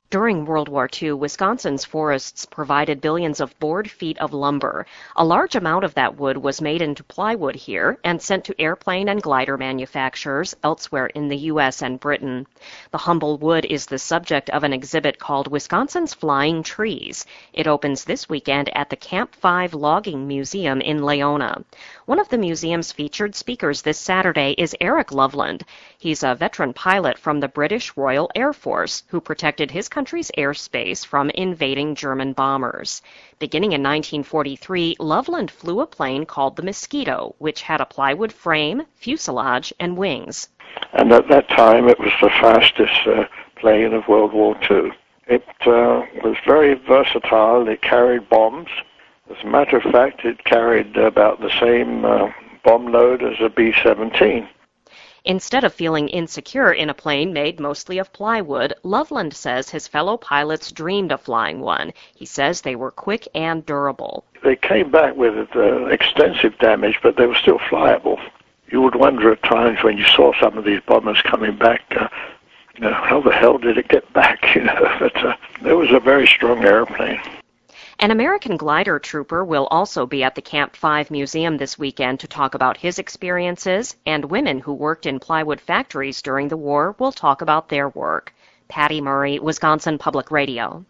During World War II, Wisconsin's forests provided billions of board feet of lumber. A large amount of that wood was made into plywood here and sent to airplane and glider manufacturers elsewhere in the U.S. and Britain. The humble wood is the subject of an exhibit called Wisconsin's Flying Trees. It opens this weekend at the Camp 5 Logging Museum in Leona. One of the museum's featured speakers this Saturday is Eric Loveland. He's a veteran pilot from the British Royal Air Force who protected his country's airspace from invading German bombers. Beginning in 1943, Loveland flew a plane called the Mosquito, which had a plywood frame, fuselage, and wings. And at that time, it was the fastest plane of World War II. It was very versatile. It carried bombs. As a matter of fact, it carried about the same bomb load as a B-17. Instead of feeling insecure in a plane made mostly of plywood, Loveland says his fellow pilots dreamed of flying one. He says they were quick and durable. They came back with extensive damage, but they were still flyable. You would wonder at times when you saw some of these bombers coming back, how the hell did it get back? But it was a very strong airplane. An American glider trooper will also be at the Camp 5 Museum this weekend to talk about his experiences, and women who worked in plywood factories during the war will talk about their work. Patty Murray, Wisconsin Public Radio.